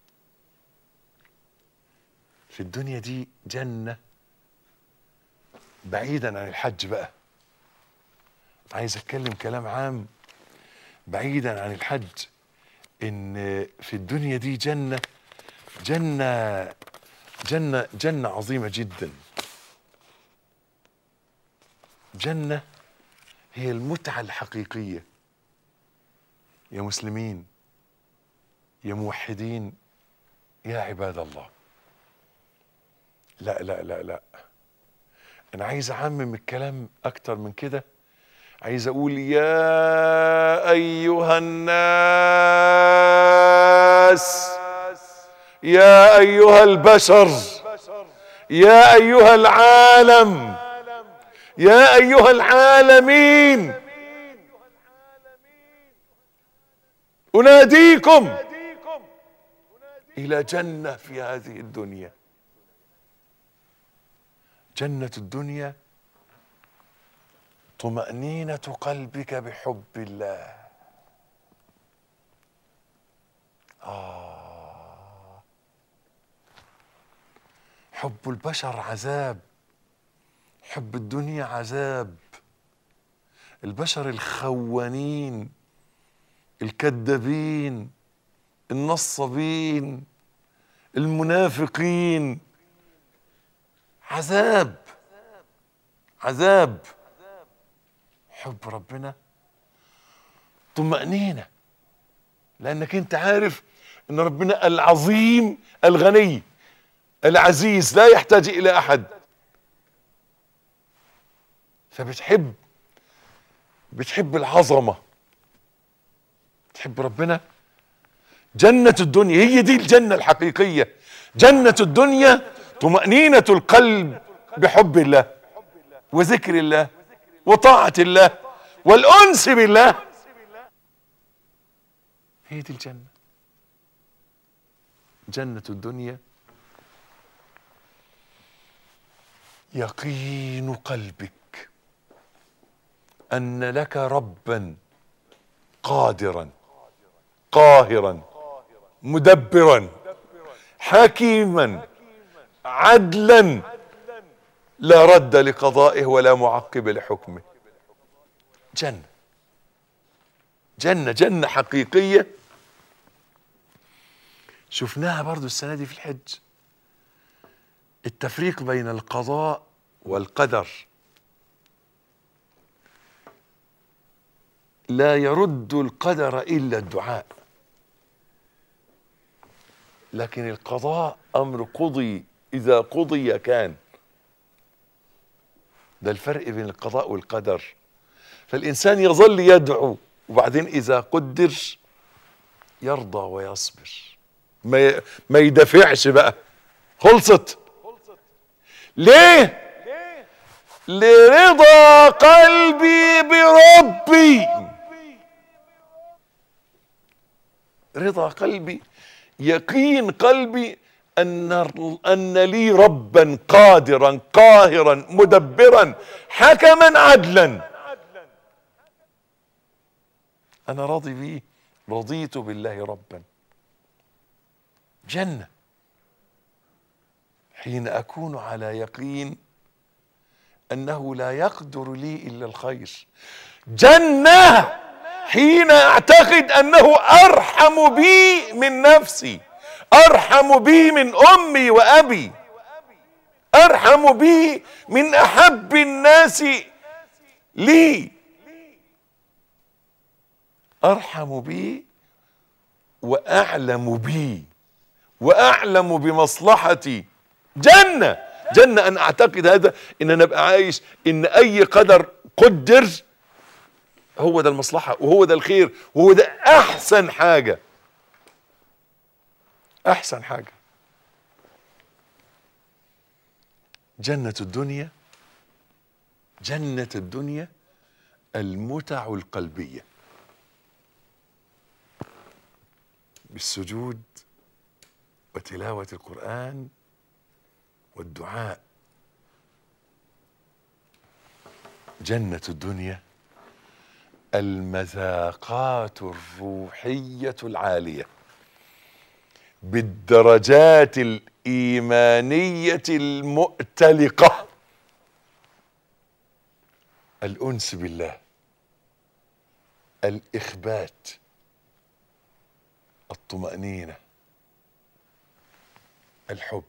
في الدنيا دي جنة بعيدا عن الحج. بقى عايز اتكلم كلام عام بعيدا عن الحج، ان في الدنيا دي جنة جنة جنة جنة عظيمة جدا. جنة هي المتعة الحقيقية. يا مسلمين، يا موحدين، يا عباد الله، لا لا لا لا أنا عايز أعمم الكلام أكتر من كده. عايز أقول: يا أيها الناس، يا أيها البشر، يا أيها العالم، يا أيها العالمين، أناديكم إلى جنة في هذه الدنيا. جنة الدنيا طمأنينة قلبك بحب الله. آه حب البشر عذاب، حب الدنيا عذاب. البشر الخوانين، الكذابين، النصابين، المنافقين، عذاب عذاب. حب ربنا طمأنينة، لأنك أنت عارف أن ربنا العظيم الغني العزيز لا يحتاج إلى أحد، فبتحب بتحب العظمة، تحب ربنا. جنة الدنيا هي دي الجنة الحقيقية. جنة الدنيا طمأنينة القلب بحب الله وذكر الله وطاعة الله والأنس بالله. هي دي الجنة. جنة الدنيا يقين قلبك أن لك ربا قادرا قاهرا مدبرا حكيما عدلا لا رد لقضائه ولا معقب لحكمه. جنة جنة جنة حقيقية شفناها برضو السنة دي في الحج، التفريق بين القضاء والقدر. لا يرد القدر إلا الدعاء، لكن القضاء أمر قضي، إذا قضي كان. ده الفرق بين القضاء والقدر. فالإنسان يظل يدعو، وبعدين إذا قدر يرضى ويصبر، ما ما يدافعش بقى، خلصت. ليه؟ لرضا قلبي بربي. رضا قلبي، يقين قلبي أن أن لي ربا قادرا قاهرا مدبرا حكما عدلا، أنا راضي بيه، رضيت بالله ربا. جنة حين أكون على يقين أنه لا يقدر لي إلا الخير. جنة حين أعتقد أنه أرحم بي من نفسي، أرحم بي من أمي وأبي، أرحم بي من أحب الناس لي، أرحم بي وأعلم بي وأعلم بمصلحتي. جنة جنة أن أعتقد هذا، إن أنا أبقى عايش إن أي قدر قدر هو ده المصلحة، وهو ده الخير، وهو ده أحسن حاجة، أحسن حاجة. جنة الدنيا، جنة الدنيا المتع القلبية بالسجود وتلاوة القرآن والدعاء. جنة الدنيا المذاقات الروحية العالية بالدرجات الإيمانية المؤتلقة، الأنس بالله، الإخبات، الطمأنينة، الحب،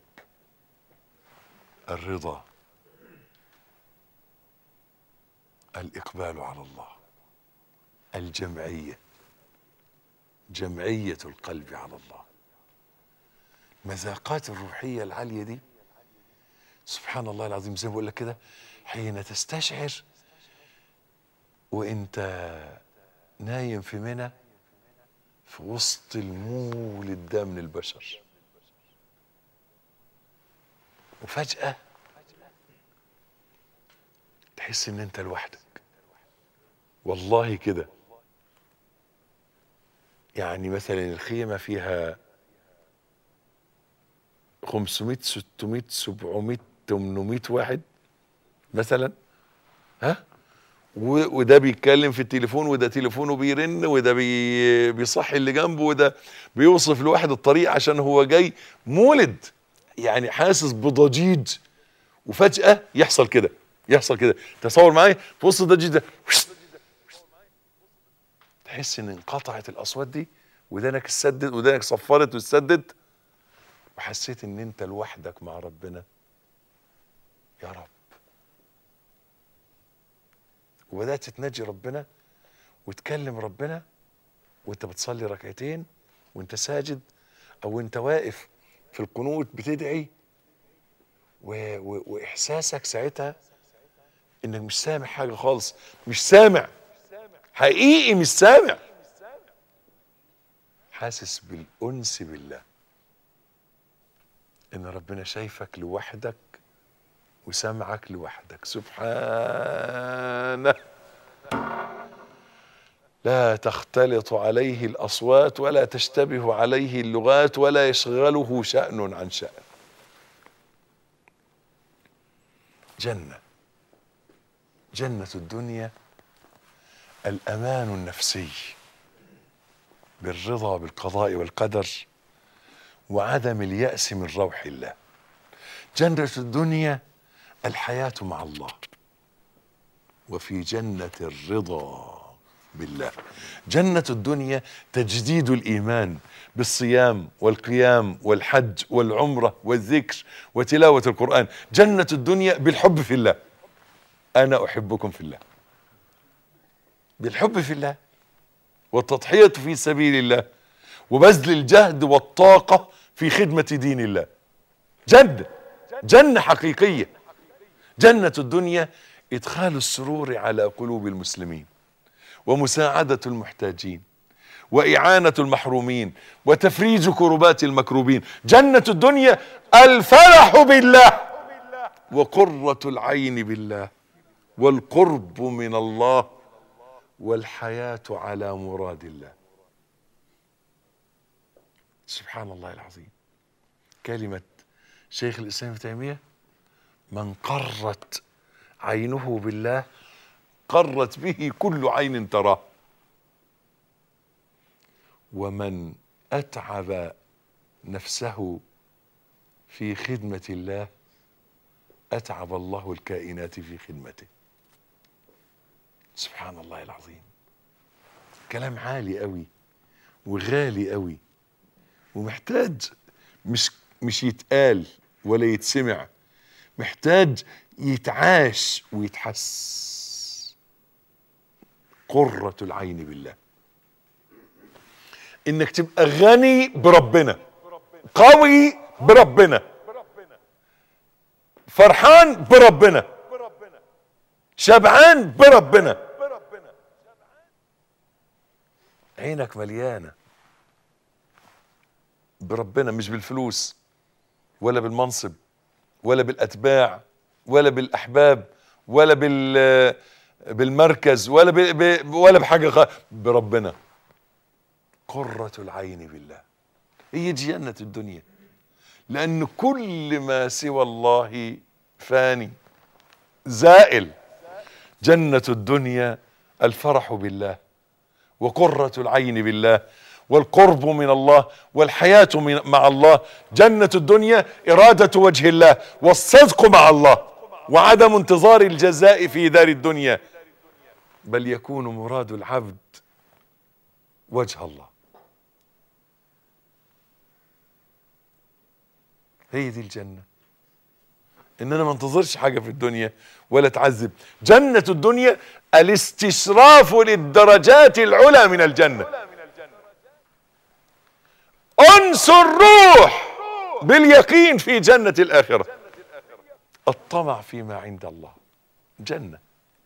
الرضا، الإقبال على الله، الجمعية، جمعية القلب على الله. مذاقات الروحية العالية دي سبحان الله العظيم، زي ما بقول لك كده، حين تستشعر وانت نايم في منى في وسط المولد ده من البشر، وفجأة تحس ان انت لوحدك. والله كده، يعني مثلا الخيمة فيها خمسمائة ستمائة سبعمائة ثمانمائة واحد مثلا، ها، وده بيتكلم في التليفون، وده تليفونه بيرن، وده بي بيصحي اللي جنبه، وده بيوصف لواحد الطريق عشان هو جاي مولد، يعني حاسس بضجيج. وفجأة يحصل كده، يحصل كده، تصور معايا في وسط الضجيج ده تحس ان انقطعت الاصوات دي، ودانك اتسدد، ودانك صفرت واتسدد، وحسيت ان انت لوحدك مع ربنا. يا رب، وبدأت تناجي ربنا وتكلم ربنا وانت بتصلي ركعتين، وانت ساجد، او انت واقف في القنوت بتدعي، و... و... واحساسك ساعتها انك مش سامع حاجة خالص، مش سامع حقيقي، مش سامع، حاسس بالأنس بالله، ان ربنا شايفك لوحدك وسمعك لوحدك سبحانه، لا تختلط عليه الأصوات ولا تشتبه عليه اللغات ولا يشغله شأن عن شأن. جنة جنة الدنيا الأمان النفسي بالرضا بالقضاء والقدر وعدم اليأس من روح الله. جنة الدنيا الحياة مع الله، وفي جنة الرضا بالله. جنة الدنيا تجديد الإيمان بالصيام والقيام والحج والعمرة والذكر وتلاوة القرآن. جنة الدنيا بالحب في الله. أنا أحبكم في الله، بالحب في الله والتضحية في سبيل الله وبذل الجهد والطاقة في خدمة دين الله. جنة جنة حقيقية. جنة الدنيا إدخال السرور على قلوب المسلمين ومساعدة المحتاجين وإعانة المحرومين وتفريج كربات المكروبين. جنة الدنيا الفرح بالله وقرة العين بالله والقرب من الله والحياة على مراد الله. سبحان الله العظيم. كلمة شيخ الإسلام ابن تيمية: من قرت عينه بالله قرت به كل عين تراه، ومن أتعب نفسه في خدمة الله أتعب الله الكائنات في خدمته. سبحان الله العظيم. كلام عالي قوي وغالي قوي ومحتاج مش مش يتقال ولا يتسمع، محتاج يتعاش ويتحس. قرة العين بالله، انك تبقى غني بربنا، قوي بربنا، فرحان بربنا، شبعان بربنا، عينك مليانة بربنا، مش بالفلوس ولا بالمنصب ولا بالأتباع ولا بالأحباب ولا بال بالمركز ولا ب... ولا بحاجة غ... بربنا. قرة العين بالله هي جنة الدنيا، لأن كل ما سوى الله فاني زائل. جنة الدنيا الفرح بالله وقرة العين بالله والقرب من الله والحياة مع الله. جنة الدنيا إرادة وجه الله والصدق مع الله وعدم انتظار الجزاء في دار الدنيا، بل يكون مراد العبد وجه الله. هي دي الجنة، ان انا ما انتظرش حاجة في الدنيا ولا اتعذب. جنة الدنيا الاستشراف للدرجات العلى من الجنة، انس الروح باليقين في جنة الآخرة، الطمع فيما عند الله. جنة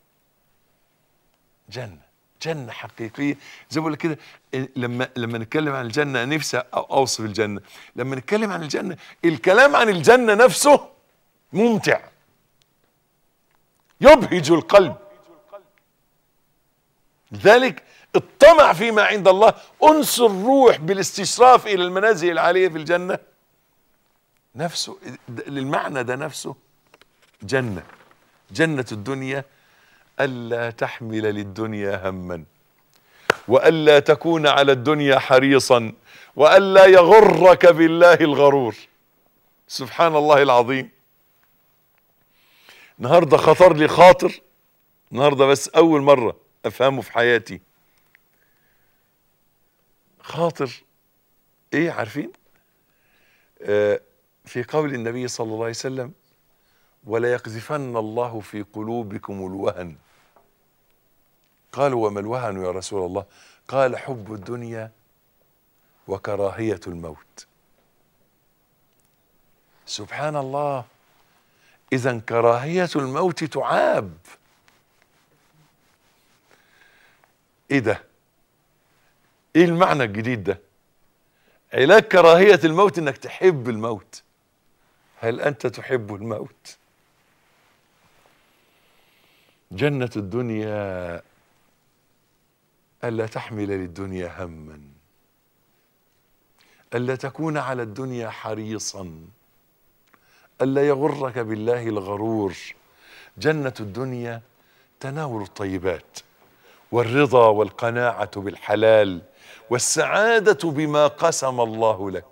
جنة جنة حقيقية. زي ما بقول كده، لما لما نتكلم عن الجنة نفسي اوصف الجنة. لما نتكلم عن الجنة، الكلام عن الجنة نفسه ممتع يبهج القلب. لذلك الطمع فيما عند الله، انس الروح بالاستشراف الى المنازل العالية في الجنة نفسه، المعنى ده نفسه جنة. جنة الدنيا ألا تحمل للدنيا هما، وألا تكون على الدنيا حريصا، وألا يغرك بالله الغرور. سبحان الله العظيم. النهارده خطر لي خاطر، النهارده بس أول مرة أفهمه في حياتي. خاطر إيه؟ عارفين؟ آه في قول النبي صلى الله عليه وسلم: ولا يقذفن الله في قلوبكم الوهن. قالوا: وما الوهن يا رسول الله؟ قال: حب الدنيا وكراهية الموت. سبحان الله. إذن كراهية الموت تعاب. ايه ده؟ ايه المعنى الجديد ده؟ علاج كراهية الموت انك تحب الموت. هل انت تحب الموت؟ جنة الدنيا ألا تحمل للدنيا هما، ألا تكون على الدنيا حريصا، ألا يغرك بالله الغرور. جنة الدنيا تناول الطيبات والرضا والقناعة بالحلال والسعادة بما قسم الله لك.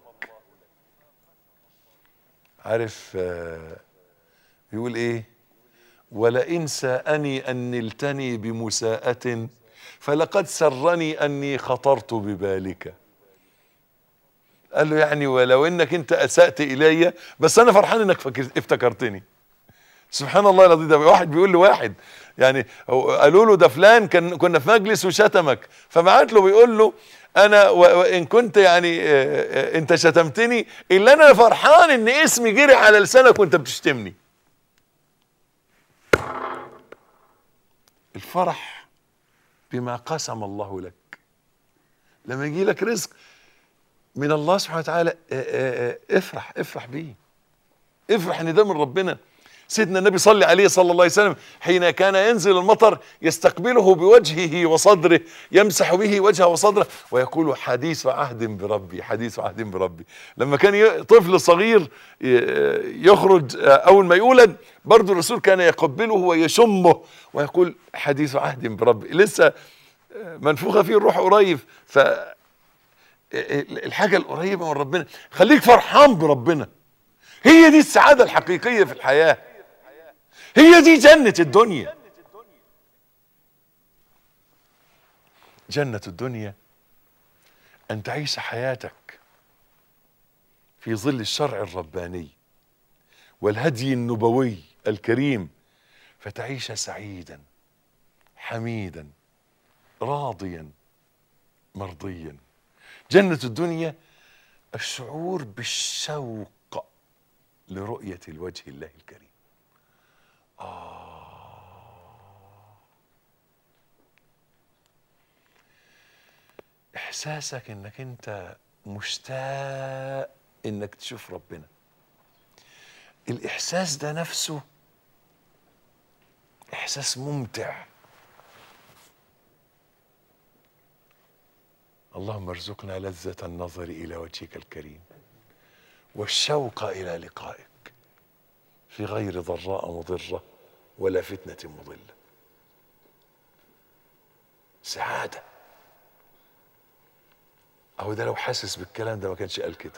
عارف آه يقول ايه؟ ولئن ساءني أن نلتني بمساءة فلقد سرني أني خطرت ببالك. قال له يعني ولو انك انت اسأت الي بس انا فرحان انك افتكرتني. سبحان الله العظيم. ده واحد بيقول لواحد يعني قالوا له ده فلان كان كنا في مجلس وشتمك، فبعت له بيقول له انا وان كنت يعني انت شتمتني الا انا فرحان ان اسمي جري على لسانك وانت بتشتمني. الفرح بما قسم الله لك. لما يجي لك رزق من الله سبحانه وتعالى افرح افرح بيه، افرح ان ده من ربنا. سيدنا النبي صلى عليه صلى الله عليه وسلم حين كان ينزل المطر يستقبله بوجهه وصدره، يمسح به وجهه وصدره ويقول حديث عهد بربي، حديث عهد بربي. لما كان طفل صغير يخرج اول ما يولد برضه الرسول كان يقبله ويشمه ويقول حديث عهد بربي، لسه منفوخه فيه الروح قريب. ف الحاجة القريبة من ربنا خليك فرحان بربنا. هي دي السعادة الحقيقية في الحياة، هي دي جنة الدنيا. جنة الدنيا أن تعيش حياتك في ظل الشرع الرباني والهدي النبوي الكريم، فتعيش سعيدا حميدا راضيا مرضيا. جنة الدنيا الشعور بالشوق لرؤية الوجه الله الكريم. آه إحساسك إنك أنت مشتاق إنك تشوف ربنا. الإحساس ده نفسه إحساس ممتع. اللهم ارزقنا لذة النظر إلى وجهك الكريم والشوق إلى لقائك في غير ضراء مضرة ولا فتنة مضلة. سعادة. أهو ده لو حاسس بالكلام ده ما كانش قال كده.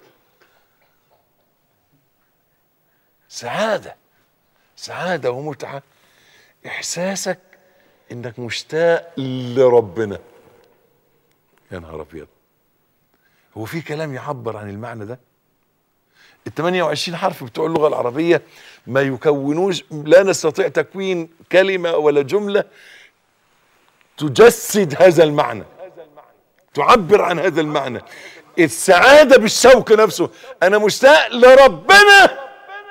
سعادة، سعادة ومتعة. إحساسك إنك مشتاق لربنا. يا نهار ابيض، هو في كلام يعبر عن المعنى ده؟ ال ثمانية وعشرين حرف بتوع اللغه العربيه ما يكونوش، لا نستطيع تكوين كلمه ولا جمله تجسد هذا المعنى، تعبر عن هذا المعنى. السعاده بالشوق نفسه، انا مشتاق لربنا.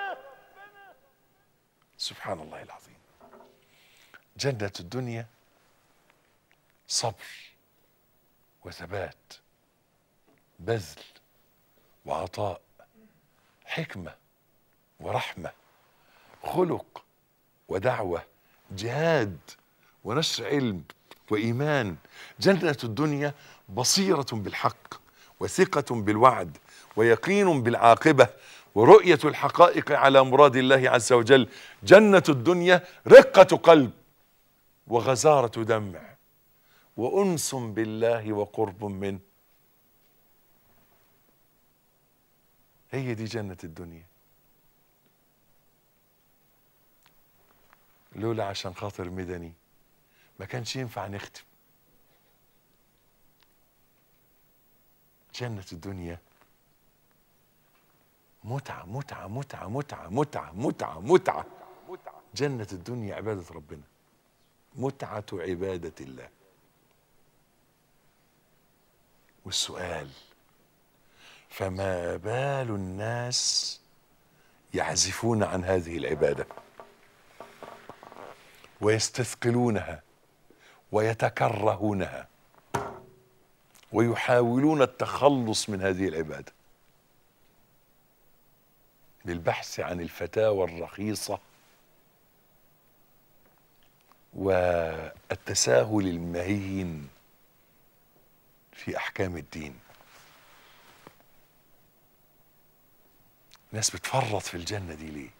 سبحان الله العظيم. جنة الدنيا صبر وثبات، بذل وعطاء، حكمة ورحمة، خلق ودعوة، جهاد ونشر علم وإيمان. جنة الدنيا بصيرة بالحق وثقة بالوعد ويقين بالعاقبة ورؤية الحقائق على مراد الله عز وجل. جنة الدنيا رقة قلب وغزارة دمع وأنس بالله وقرب منه. هي دي جنة الدنيا. لولا عشان خاطر مدني ما كانش ينفع نختم. جنة الدنيا متعة متعة متعة متعة متعة متعة متعة. جنة الدنيا عبادة ربنا، متعة عبادة الله. والسؤال، فما بال الناس يعزفون عن هذه العبادة ويستثقلونها ويتكرهونها ويحاولون التخلص من هذه العبادة بالبحث عن الفتاوى الرخيصة والتساهل المهين في أحكام الدين. ناس بتفرط في الجنة دي ليه؟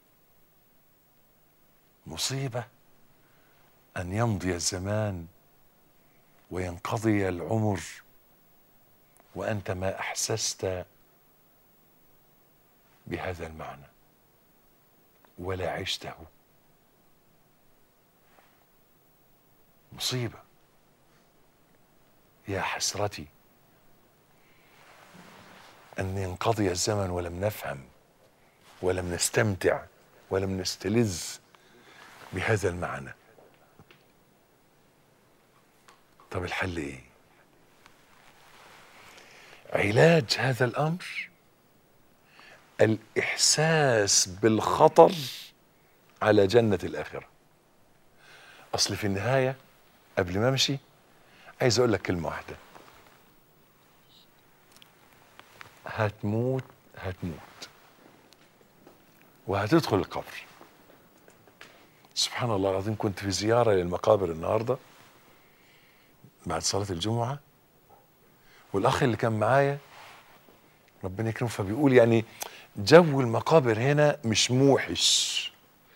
مصيبة أن يمضي الزمان وينقضي العمر وأنت ما أحسست بهذا المعنى ولا عشته. مصيبة. يا حسرتي أن ينقضي الزمن ولم نفهم ولم نستمتع ولم نستلذ بهذا المعنى. طب الحل ايه؟ علاج هذا الأمر الإحساس بالخطر على جنة الآخرة. أصل في النهاية قبل ما أمشي عايز أقول لك كلمة واحدة، هتموت هتموت وهتدخل القبر. سبحان الله العظيم، كنت في زيارة للمقابر النهاردة بعد صلاة الجمعة، والأخ اللي كان معايا ربنا يكرمه فبيقول يعني جو المقابر هنا مش موحش.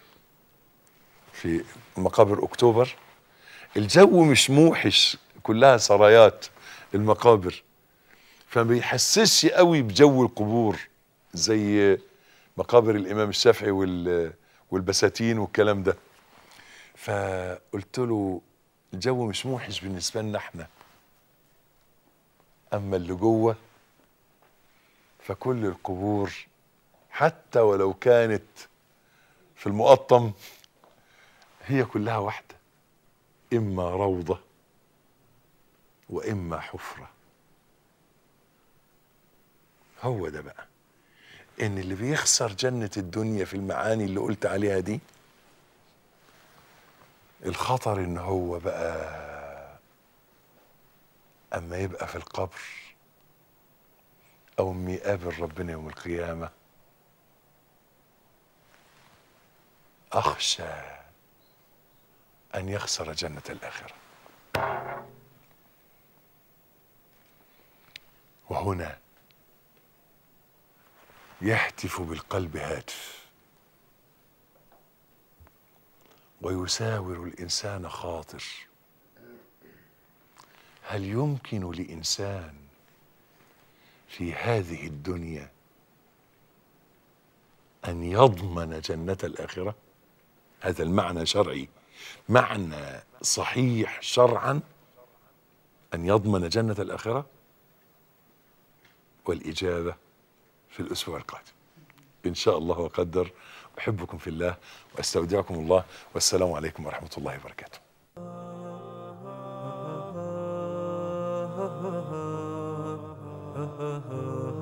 في مقابر أكتوبر الجو مش موحش، كلها سرايات المقابر، فما بيحسسش قوي بجو القبور زي مقابر الإمام الشافعي والبساتين والكلام ده. فقلت له الجو مش موحش بالنسبة لنا احنا، أما اللي جوه فكل القبور حتى ولو كانت في المقطم هي كلها واحدة، إما روضة وإما حفرة. هو ده بقى إن اللي بيخسر جنة الدنيا في المعاني اللي قلت عليها دي، الخطر إن هو بقى أما يبقى في القبر أو أما يقابل ربنا يوم القيامة، أخشى أن يخسر جنة الآخرة. وهنا يهتف بالقلب هاتف ويساور الإنسان خاطر، هل يمكن لإنسان في هذه الدنيا أن يضمن جنة الآخرة؟ هذا المعنى شرعي، معنى صحيح شرعا، أن يضمن جنة الآخرة. والإجابة في الأسبوع القادم إن شاء الله وقدر. أحبكم في الله وأستودعكم الله، والسلام عليكم ورحمة الله وبركاته.